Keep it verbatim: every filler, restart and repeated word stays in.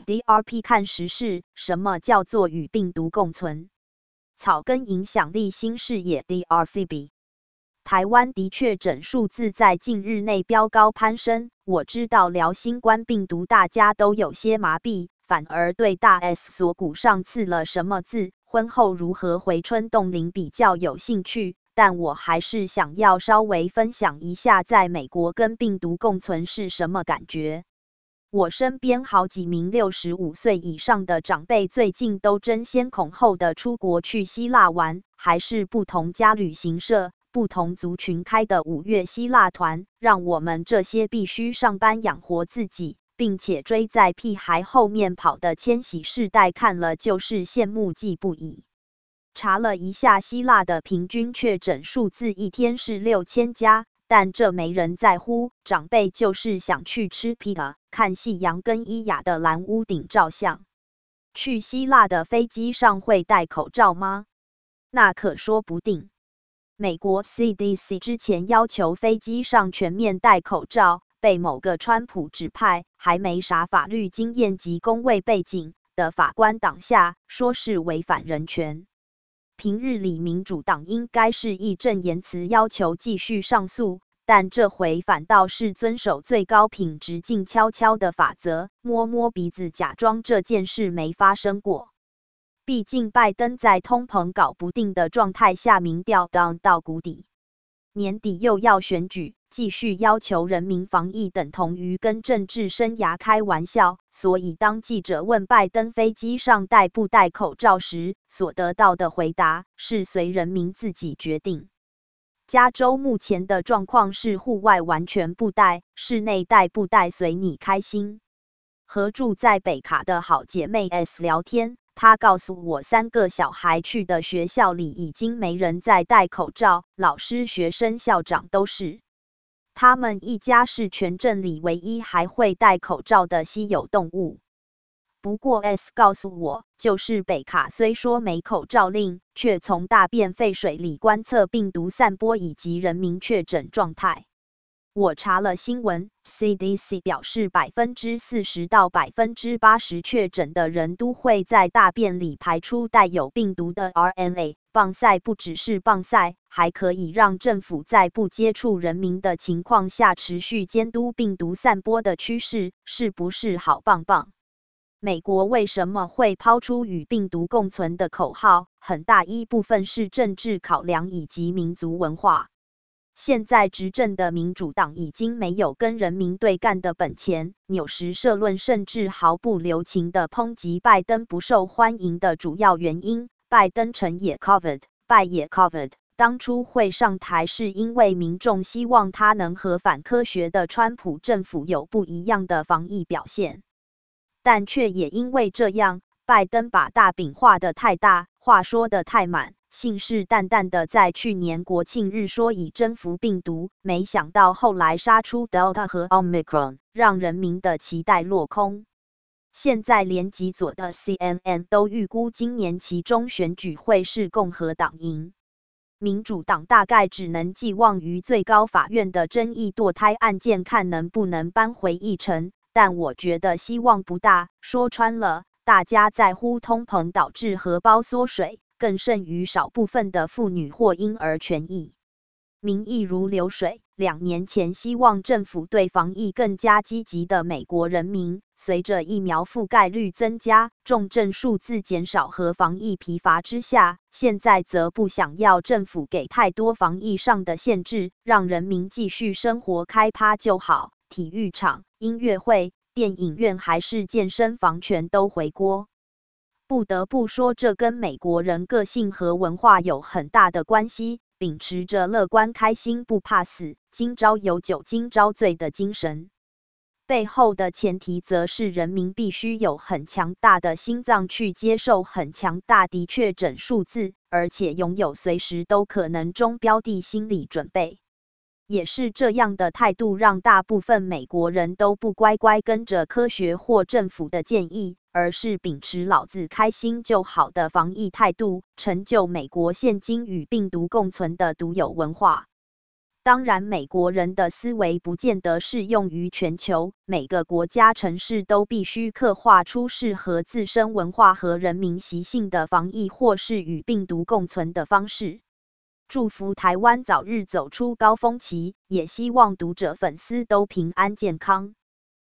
D R P 看时事，什么叫做与病毒共存？草根影响力新视野 D R F B。台湾的确诊数字在近日内飙高攀升。我知道聊新冠病毒大家都有些麻痹，反而对大 S 锁骨上刺了什么字，婚后如何回春冻龄比较有兴趣。但我还是想要稍微分享一下在美国跟病毒共存是什么感觉。我身边好几名六十五岁以上的长辈最近都争先恐后的出国去希腊玩，还是不同家旅行社、不同族群开的五月希腊团，让我们这些必须上班养活自己，并且追在屁孩后面跑的千禧世代看了就是羡慕嫉不已。查了一下希腊的平均确诊数字一天是六千家，但这没人在乎，长辈就是想去吃披萨、看夕阳跟伊雅的蓝屋顶照相。去希腊的飞机上会戴口罩吗？那可说不定。美国 C D C 之前要求飞机上全面戴口罩，被某个川普指派、还没啥法律经验及公卫背景的法官挡下，说是违反人权。平日里民主党应该是义正言辞要求继续上诉，但这回反倒是遵守最高品质静悄悄的法则，摸摸鼻子假装这件事没发生过。毕竟拜登在通膨搞不定的状态下，民调 down 到谷底，年底又要选举，继续要求人民防疫等同于跟政治生涯开玩笑。所以当记者问拜登飞机上戴不戴口罩时，所得到的回答是随人民自己决定。加州目前的状况是户外完全不戴，室内戴不戴随你开心。和住在北卡的好姐妹 S 聊天，她告诉我三个小孩去的学校里已经没人在戴口罩，老师、学生、校长都是。他们一家是全镇里唯一还会戴口罩的稀有动物。不过 S 告诉我，就是北卡虽说没口罩令，却从大便废水里观测病毒散播以及人民确诊状态。我查了新闻 ，C D C 表示百分之四十到百分之八十确诊的人都会在大便里排出带有病毒的 R N A。棒赛不只是棒赛，还可以让政府在不接触人民的情况下持续监督病毒散播的趋势，是不是好棒棒？美国为什么会抛出与病毒共存的口号？很大一部分是政治考量以及民族文化。现在执政的民主党已经没有跟人民对干的本钱，纽时社论甚至毫不留情地抨击拜登不受欢迎的主要原因。拜登成也 COVID， 败也 COVID。当初会上台是因为民众希望他能和反科学的川普政府有不一样的防疫表现，但却也因为这样，拜登把大饼画得太大，话说得太满，信誓旦旦的在去年国庆日说已征服病毒，没想到后来杀出 Delta 和 Omicron， 让人民的期待落空。现在连极左的 C N N 都预估今年期中选举会是共和党赢，民主党大概只能寄望于最高法院的争议堕胎案件，看能不能扳回一城，但我觉得希望不大。说穿了，大家在乎通膨导致荷包缩水，更甚于少部分的妇女或婴儿权益。民意如流水，两年前希望政府对防疫更加积极的美国人民，随着疫苗覆盖率增加、重症数字减少和防疫疲乏之下，现在则不想要政府给太多防疫上的限制，让人民继续生活开趴就好。体育场、音乐会、电影院还是健身房全都回锅。不得不说，这跟美国人个性和文化有很大的关系。秉持着乐观、开心、不怕死、今朝有酒今朝醉的精神，背后的前提则是人民必须有很强大的心脏去接受很强大的确诊数字，而且拥有随时都可能中标的心理准备。也是这样的态度，让大部分美国人都不乖乖跟着科学或政府的建议，而是秉持老子开心就好的防疫态度，成就美国现今与病毒共存的独有文化。 当然，美国人的思维不见得适用于全球，每个国家城市都必须刻画出适合自身文化和人民习性的防疫或是与病毒共存的方式。祝福台湾早日走出高峰期，也希望读者粉丝都平安健康。